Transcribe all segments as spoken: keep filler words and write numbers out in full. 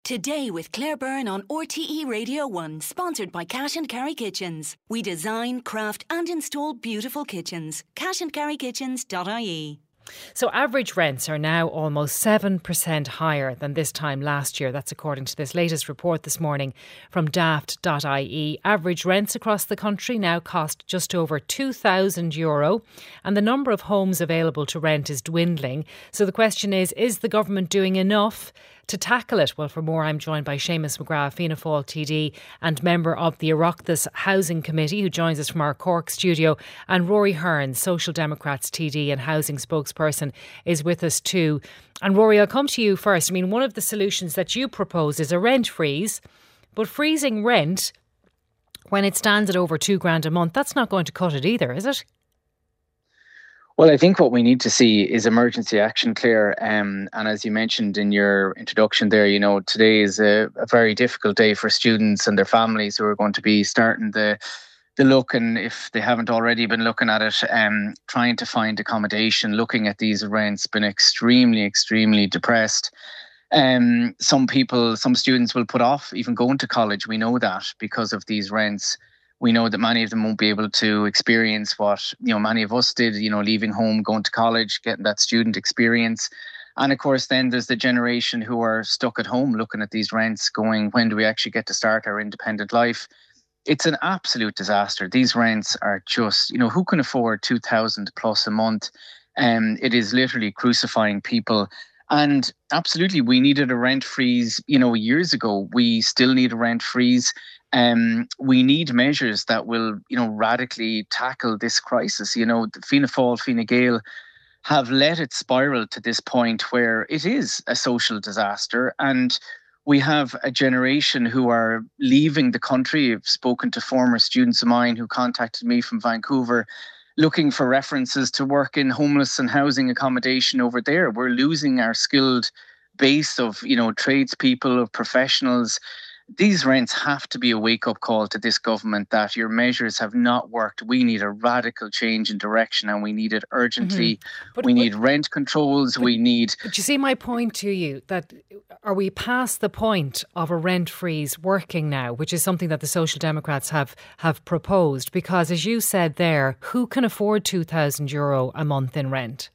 Today with Claire Byrne on R T E Radio one, sponsored by Cash and Carry Kitchens. We design, craft and install beautiful kitchens. cash and carry kitchens dot I E. So average rents are now almost seven percent higher than this time last year. That's according to this latest report this morning from daft dot I E. Average rents across the country now cost just over two thousand euro, and the number of homes available to rent is dwindling. So the question is, is the government doing enough to tackle it? Well, for more, I'm joined by Seamus McGrath, Fianna Fáil T D and member of the Oireachtas Housing Committee, who joins us from our Cork studio, and Rory Hearn, Social Democrats T D and housing spokesperson, is with us too. And Rory, I'll come to you first. I mean, one of the solutions that you propose is a rent freeze, but freezing rent when it stands at over two grand a month, that's not going to cut it either, is it? Well, I think what we need to see is emergency action, Claire. Um, and as you mentioned in your introduction there, you know, today is a, a very difficult day for students and their families who are going to be starting the the look, and if they haven't already been looking at it, um, trying to find accommodation, looking at these rents, been extremely, extremely depressed. Um, some people, some students will put off even going to college. We know that because of these rents. We know that many of them won't be able to experience what, you know, many of us did, you know, leaving home, going to college, getting that student experience. And of course, then there's the generation who are stuck at home looking at these rents going, when do we actually get to start our independent life? It's an absolute disaster. These rents are just, you know, who can afford two thousand plus a month? Um, it is literally crucifying people. And absolutely, we needed a rent freeze, you know, years ago. We still need a rent freeze. Um, we need measures that will, you know, radically tackle this crisis. You know, Fianna Fáil, Fine Gael have let it spiral to this point where it is a social disaster. And we have a generation who are leaving the country. I've spoken to former students of mine who contacted me from Vancouver looking for references to work in homeless and housing accommodation over there. We're losing our skilled base of, you know, tradespeople, of professionals. These rents have to be a wake-up call to this government that your measures have not worked. We need a radical change in direction, and we need it urgently. Mm-hmm. But, we need but, rent controls. But, we need... But you see my point to you, that are we past the point of a rent freeze working now, which is something that the Social Democrats have, have proposed? Because as you said there, who can afford two thousand euro a month in rent?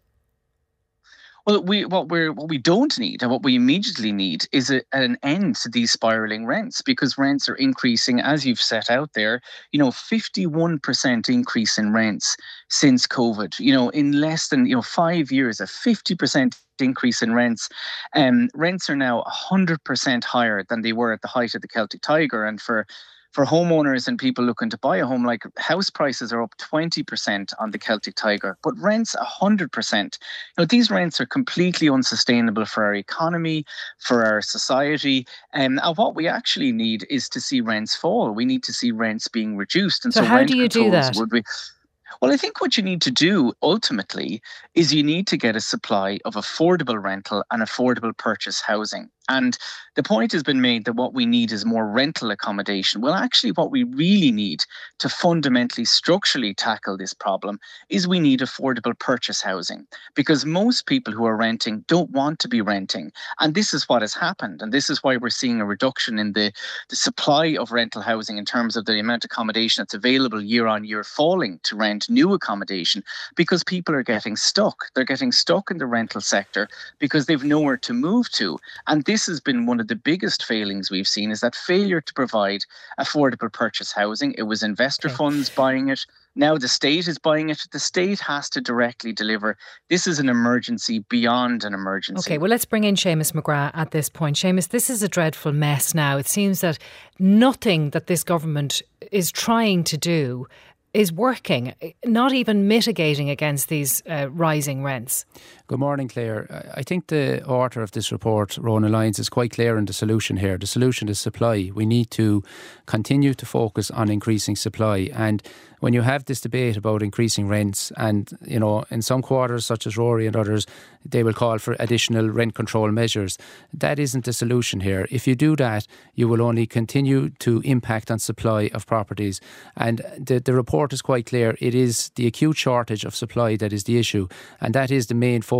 Well, we what we what we don't need and what we immediately need is a, an end to these spiralling rents, because rents are increasing, as you've set out there. You know, fifty-one percent increase in rents since COVID. You know, in less than you know five years, a fifty percent increase in rents. Um, rents are now one hundred percent higher than they were at the height of the Celtic Tiger, and for. For homeowners and people looking to buy a home, like, house prices are up twenty percent on the Celtic Tiger, but rents one hundred percent. You know, these rents are completely unsustainable for our economy, for our society. Um, and what we actually need is to see rents fall. We need to see rents being reduced. And so, so how rent do you do that? Would be, well, I think what you need to do ultimately is you need to get a supply of affordable rental and affordable purchase housing. And the point has been made that what we need is more rental accommodation. Well, actually, what we really need to fundamentally, structurally tackle this problem is we need affordable purchase housing, because most people who are renting don't want to be renting. And this is what has happened. And this is why we're seeing a reduction in the, the supply of rental housing in terms of the amount of accommodation that's available year on year falling to rent new accommodation, because people are getting stuck. They're getting stuck in the rental sector because they've nowhere to move to. And this This has been one of the biggest failings we've seen, is that failure to provide affordable purchase housing. It was investor okay. funds buying it. Now the state is buying it. The state has to directly deliver. This is an emergency beyond an emergency. Okay, well, let's bring in Seamus McGrath at this point. Seamus, this is a dreadful mess now. It seems that nothing that this government is trying to do is working, not even mitigating against these uh, rising rents. Good morning, Claire. I think the author of this report, Ronan Lyons, is quite clear on the solution here. The solution is supply. We need to continue to focus on increasing supply. And when you have this debate about increasing rents, and, you know, in some quarters, such as Rory and others, they will call for additional rent control measures. That isn't the solution here. If you do that, you will only continue to impact on supply of properties. And the, the report is quite clear. It is the acute shortage of supply that is the issue. And that is the main focus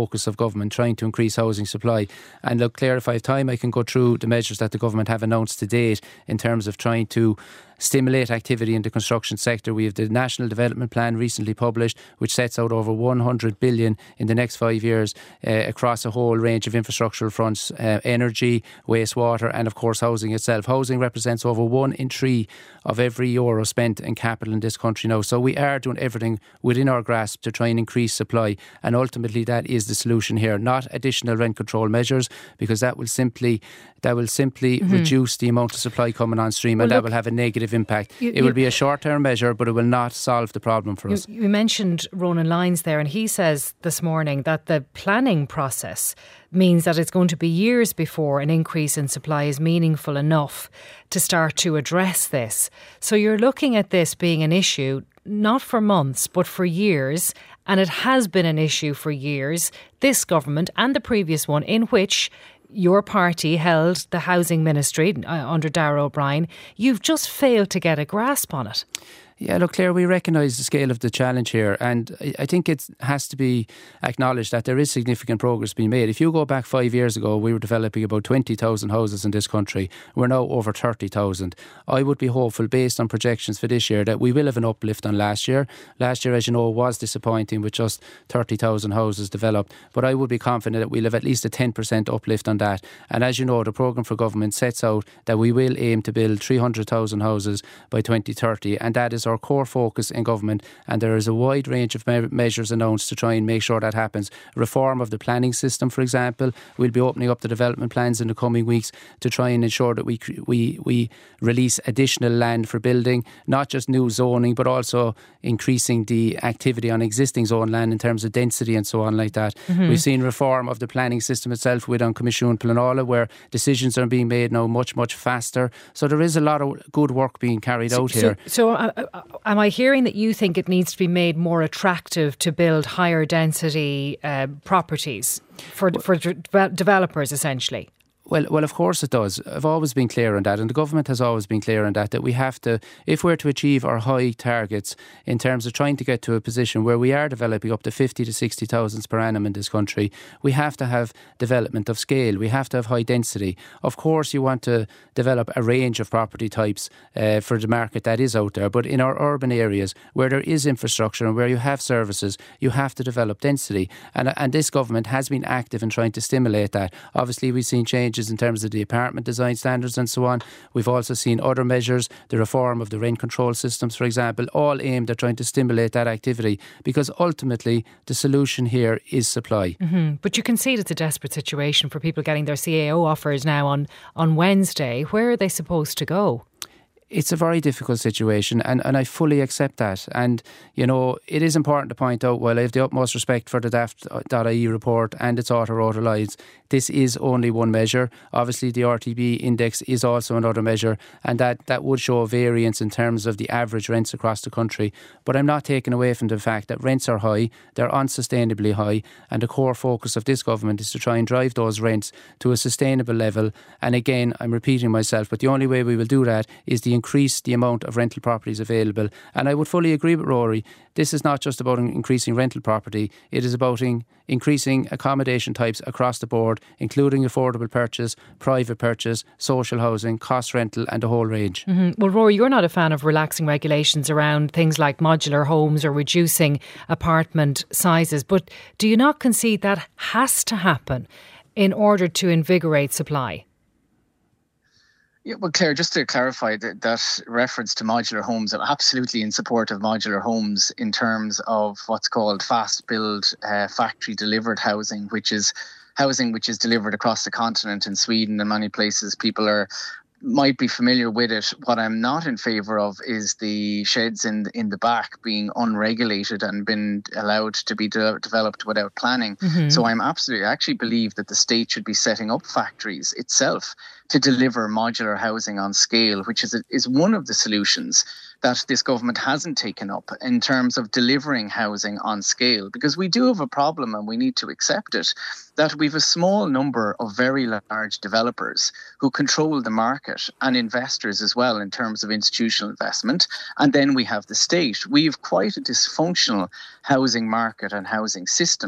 focus of government, trying to increase housing supply. And look, Claire, if I have time, I can go through the measures that the government have announced to date in terms of trying to stimulate activity in the construction sector. We have the National Development Plan recently published, which sets out over one hundred billion in the next five years uh, across a whole range of infrastructural fronts, uh, energy, wastewater, and of course housing itself. Housing represents over one in three of every euro spent in capital in this country now. So we are doing everything within our grasp to try and increase supply, and ultimately that is the solution here, not additional rent control measures, because that will simply that will simply mm-hmm. reduce the amount of supply coming on stream, well, and look, that will have a negative impact. You, it will you, be a short-term measure, but it will not solve the problem for you, us. You mentioned Ronan Lyons there, and he says this morning that the planning process means that it's going to be years before an increase in supply is meaningful enough to start to address this. So you're looking at this being an issue not for months but for years, and it has been an issue for years, this government and the previous one, in which your party held the housing ministry uh, under Darragh O'Brien. You've just failed to get a grasp on it. Yeah, look, Claire, we recognise the scale of the challenge here, and I think it has to be acknowledged that there is significant progress being made. If you go back five years ago, we were developing about twenty thousand houses in this country. We're now over thirty thousand. I would be hopeful, based on projections for this year, that we will have an uplift on last year. Last year, as you know, was disappointing with just thirty thousand houses developed, but I would be confident that we'll have at least a ten percent uplift on that. And as you know, the programme for government sets out that we will aim to build three hundred thousand houses by twenty thirty, and that is our core focus in government, and there is a wide range of me- measures announced to try and make sure that happens. Reform of the planning system, for example. We'll be opening up the development plans in the coming weeks to try and ensure that we we we release additional land for building, not just new zoning, but also increasing the activity on existing zone land in terms of density and so on like that. Mm-hmm. We've seen reform of the planning system itself with on Comisiún Pleanála, where decisions are being made now much, much faster. So there is a lot of good work being carried so, out here. So, so uh, uh, am I hearing that you think it needs to be made more attractive to build higher density uh, properties for for de- developers, essentially? Well, well, of course it does. I've always been clear on that, and the government has always been clear on that, that we have to, if we're to achieve our high targets in terms of trying to get to a position where we are developing up to fifty to sixty thousand per annum in this country, we have to have development of scale. We have to have high density. Of course, you want to develop a range of property types uh, for the market that is out there, but in our urban areas where there is infrastructure and where you have services, you have to develop density. And, and this government has been active in trying to stimulate that. Obviously, we've seen changes in terms of the apartment design standards and so on. We've also seen other measures, the reform of the rent control systems, for example, all aimed at trying to stimulate that activity, because ultimately the solution here is supply. Mm-hmm. But you can see it's a desperate situation for people getting their C A O offers now on, on Wednesday. Where are they supposed to go? It's a very difficult situation, and, and I fully accept that. And, you know, it is important to point out, while I have the utmost respect for the daft dot I E report and its author, Rhoda Lyons, this is only one measure. Obviously, the R T B index is also another measure, and that, that would show a variance in terms of the average rents across the country. But I'm not taking away from the fact that rents are high, they're unsustainably high, and the core focus of this government is to try and drive those rents to a sustainable level. And again, I'm repeating myself, but the only way we will do that is the increase the amount of rental properties available. And I would fully agree with Rory. This is not just about increasing rental property. It is about in- increasing accommodation types across the board, including affordable purchase, private purchase, social housing, cost rental, and the whole range. Mm-hmm. Well, Rory, you're not a fan of relaxing regulations around things like modular homes or reducing apartment sizes, but do you not concede that has to happen in order to invigorate supply? Yeah, well, Claire, just to clarify that, that reference to modular homes, I'm absolutely in support of modular homes in terms of what's called fast build uh, factory delivered housing, which is housing which is delivered across the continent. In Sweden and many places, people are might be familiar with it. What I'm not in favour of is the sheds in in the back being unregulated and been allowed to be de- developed without planning. Mm-hmm. So I'm absolutely, I actually believe that the state should be setting up factories itself to deliver modular housing on scale, which is a, is one of the solutions that this government hasn't taken up in terms of delivering housing on scale, because we do have a problem and we need to accept it, that we've a small number of very large developers who control the market and investors as well in terms of institutional investment. And then we have the state. We have quite a dysfunctional housing market and housing system.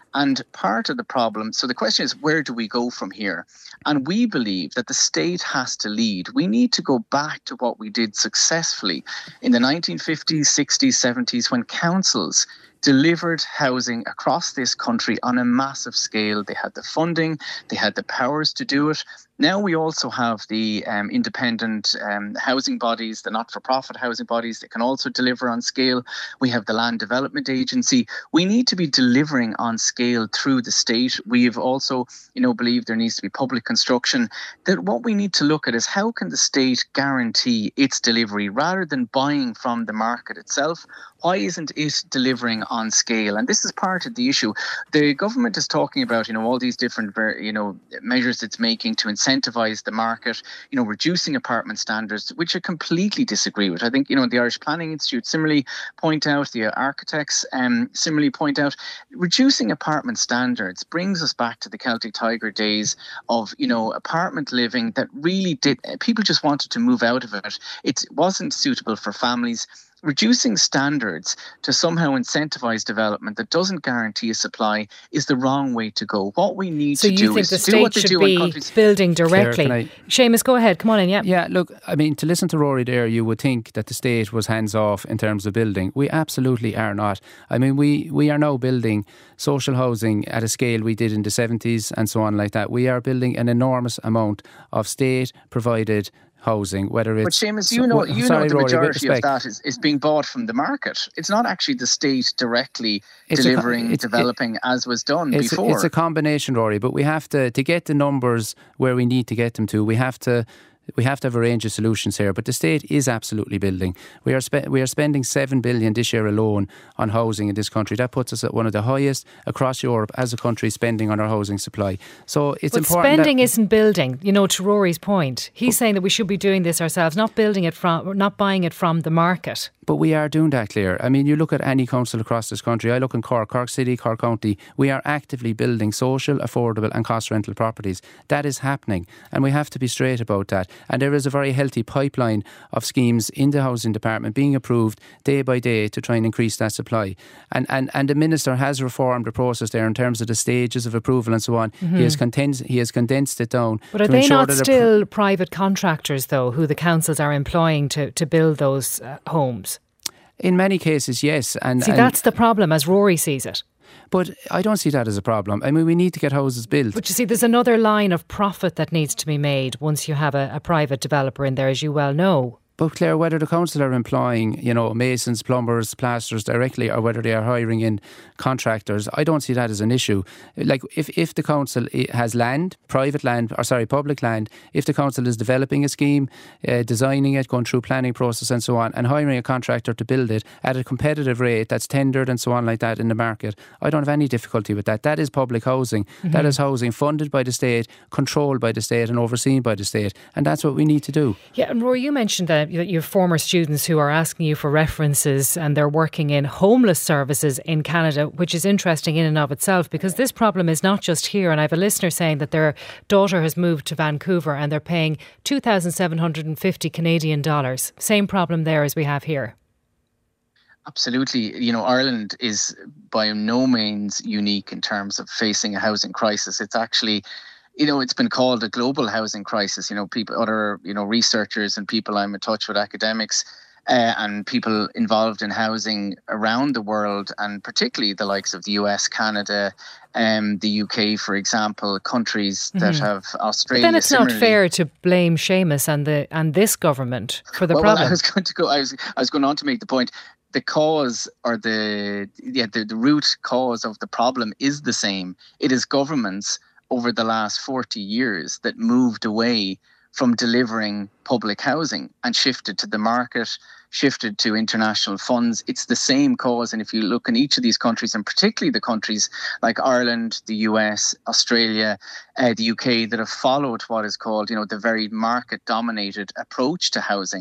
And part of the problem, so the question is, where do we go from here? And we believe that the state has to lead. We need to go back to what we did successfully in the nineteen fifties, sixties, seventies, when councils delivered housing across this country on a massive scale. They had the funding, they had the powers to do it. Now we also have the um, independent um, housing bodies, the not-for-profit housing bodies that can also deliver on scale. We have the Land Development Agency. We need to be delivering on scale through the state. We've also, you know, believe there needs to be public construction. That what we need to look at is how can the state guarantee its delivery rather than buying from the market itself? Why isn't it delivering on scale? And this is part of the issue. The government is talking about, you know, all these different, you know, measures it's making to incentivize the market, you know, reducing apartment standards, which I completely disagree with. I think, you know, the Irish Planning Institute similarly point out, the architects um, similarly point out, reducing apartment standards brings us back to the Celtic Tiger days of, you know, apartment living that really did, people just wanted to move out of it. It wasn't suitable for families. Reducing standards to somehow incentivize development that doesn't guarantee a supply is the wrong way to go. What we need so to do is to do what they do do in countries. So you think the state should be building directly? Claire, I, Seamus, go ahead. Come on in, yeah. Yeah, look, I mean, to listen to Rory there, you would think that the state was hands-off in terms of building. We absolutely are not. I mean, we, we are now building social housing at a scale we did in the seventies and so on like that. We are building an enormous amount of state-provided housing, whether it's... But Seamus, you know, you sorry, know the Rory, majority of that is, is being bought from the market. It's not actually the state directly it's delivering, a, it's, developing it, as was done it's before. A, it's a combination, Rory, but we have to, to get the numbers where we need to get them to, we have to We have to have a range of solutions here, but the state is absolutely building. We are spe- we are spending seven billion this year alone on housing in this country. That puts us at one of the highest across Europe as a country spending on our housing supply. So it's but important. Spending that isn't building. You know, to Rory's point, he's saying that we should be doing this ourselves, not building it from, not buying it from the market. But we are doing that, Claire. I mean, you look at any council across this country. I look in Cork, Cork City, Cork County. We are actively building social, affordable and cost rental properties. That is happening, and we have to be straight about that. And there is a very healthy pipeline of schemes in the housing department being approved day by day to try and increase that supply. And and, and the minister has reformed the process there in terms of the stages of approval and so on. Mm-hmm. He has condensed he has condensed it down. But are they not still pr- private contractors though, who the councils are employing to, to build those uh, homes? In many cases, yes. And see, and that's the problem as Rory sees it. But I don't see that as a problem. I mean, we need to get houses built. But you see, there's another line of profit that needs to be made once you have a, a private developer in there, as you well know. But Claire, whether the council are employing, you know, masons, plumbers, plasterers directly, or whether they are hiring in contractors, I don't see that as an issue. Like if, if the council has land, private land, or sorry, public land, if the council is developing a scheme, uh, designing it, going through planning process and so on, and hiring a contractor to build it at a competitive rate that's tendered and so on like that in the market, I don't have any difficulty with that. That is public housing. Mm-hmm. That is housing funded by the state, controlled by the state and overseen by the state. And that's what we need to do. Yeah, and Rory, you mentioned that you have former students who are asking you for references and they're working in homeless services in Canada, which is interesting in and of itself because this problem is not just here. And I have a listener saying that their daughter has moved to Vancouver and they're paying two thousand seven hundred fifty Canadian dollars. Same problem there as we have here. Absolutely. You know, Ireland is by no means unique in terms of facing a housing crisis. It's actually, you know, it's been called a global housing crisis. You know, people, other, you know, researchers and people I'm in touch with, academics uh, and people involved in housing around the world, and particularly the likes of the U S, Canada, um, the U K, for example, countries that mm-hmm. have Australia. But then it's similarly. Not fair to blame Seamus and the and this government for the well, problem. Well, I was going to go. I was I was going on to make the point. The cause or the yeah the, the root cause of the problem is the same. It is governments over the last forty years that moved away from delivering public housing and shifted to the market, shifted to international funds. It's the same cause. And if you look in each of these countries, and particularly the countries like Ireland, the U S, Australia, uh, the U K, that have followed what is called, you know, the very market-dominated approach to housing,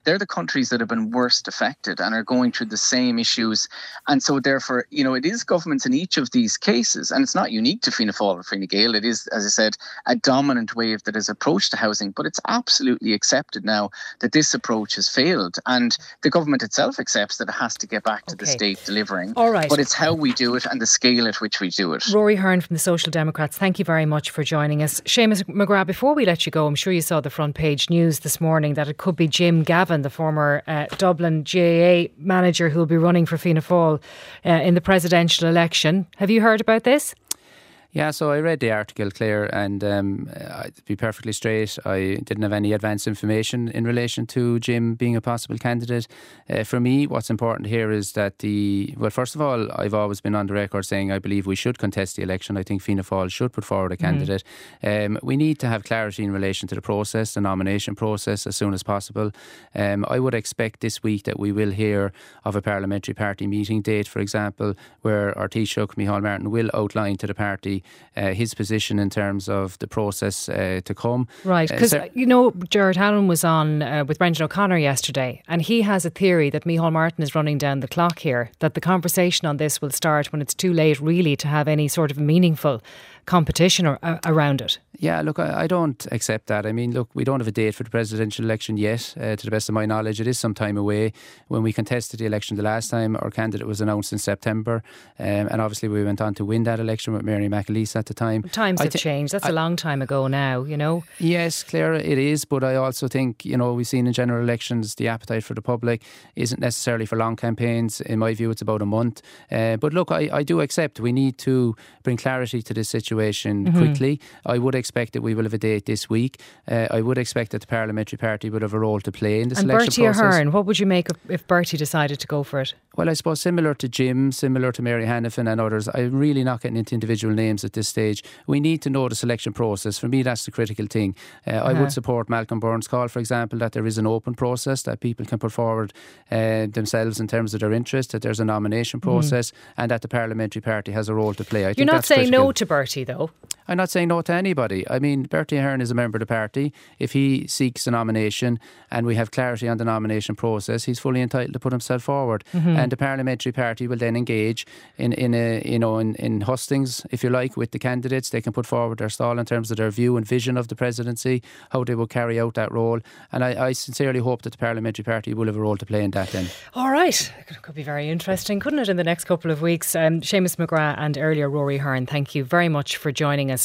they're the countries that have been worst affected and are going through the same issues. And so therefore, you know, it is governments in each of these cases, and it's not unique to Fianna Fáil or Fine Gael. It is, as I said, a dominant wave that has approached to housing, but it's absolutely accepted now that this approach has failed. And the government itself accepts that it has to get back to okay. the state delivering. All right. But it's how we do it and the scale at which we do it. Rory Hearn from the Social Democrats, thank you very much for joining us. Seamus McGrath, before we let you go, I'm sure you saw the front page news this morning that it could be Jim Gavin, the former uh, Dublin G A A manager, who will be running for Fianna Fáil uh, in the presidential election. Have you heard about this? Yeah, so I read the article, Claire, and um, to be perfectly straight, I didn't have any advance information in relation to Jim being a possible candidate. Uh, for me, what's important here is that the, well, first of all, I've always been on the record saying I believe we should contest the election. I think Fianna Fáil should put forward a candidate. Mm. Um, we need to have clarity in relation to the process, the nomination process, as soon as possible. Um, I would expect this week that we will hear of a parliamentary party meeting date, for example, where our Taoiseach, Micheál Martin, will outline to the party Uh, his position in terms of the process uh, to come. Right, because, uh, you know, Gerard Hanlon was on uh, with Brendan O'Connor yesterday, and he has a theory that Micheál Martin is running down the clock here, that the conversation on this will start when it's too late really to have any sort of meaningful competition or, uh, around it. Yeah, look, I, I don't accept that. I mean, look, we don't have a date for the presidential election yet. Uh, to the best of my knowledge, it is some time away. When we contested the election the last time, our candidate was announced in September, um, and obviously we went on to win that election with Mary McAleese at the time. Times I have th- changed. That's I, a long time ago now, you know. Yes, Claire, it is, but I also think, you know, we've seen in general elections the appetite for the public isn't necessarily for long campaigns. In my view, it's about a month. Uh, but look, I, I do accept we need to bring clarity to this situation mm-hmm. quickly. I would expect that we will have a date this week. Uh, I would expect that the parliamentary party would have a role to play in the and selection Bertie process. And Bertie Ahern, what would you make if Bertie decided to go for it? Well, I suppose similar to Jim, similar to Mary Hanifin and others, I'm really not getting into individual names at this stage. We need to know the selection process. For me, that's the critical thing. Uh, uh-huh. I would support Malcolm Byrne's call, for example, that there is an open process, that people can put forward uh, themselves in terms of their interest, that there's a nomination process, mm. and that the parliamentary party has a role to play. I You're think not that's saying critical. No to Bertie, though? I'm not saying no to anybody. I mean, Bertie Ahern is a member of the party. If he seeks a nomination and we have clarity on the nomination process, he's fully entitled to put himself forward. Mm-hmm. And the parliamentary party will then engage in, in a, you know, in, in hustings, if you like, with the candidates. They can put forward their stall in terms of their view and vision of the presidency, how they will carry out that role. And I, I sincerely hope that the parliamentary party will have a role to play in that then. All right. It could be very interesting, couldn't it, in the next couple of weeks? Um, Seamus McGrath and earlier Rory Hearn, thank you very much for joining us.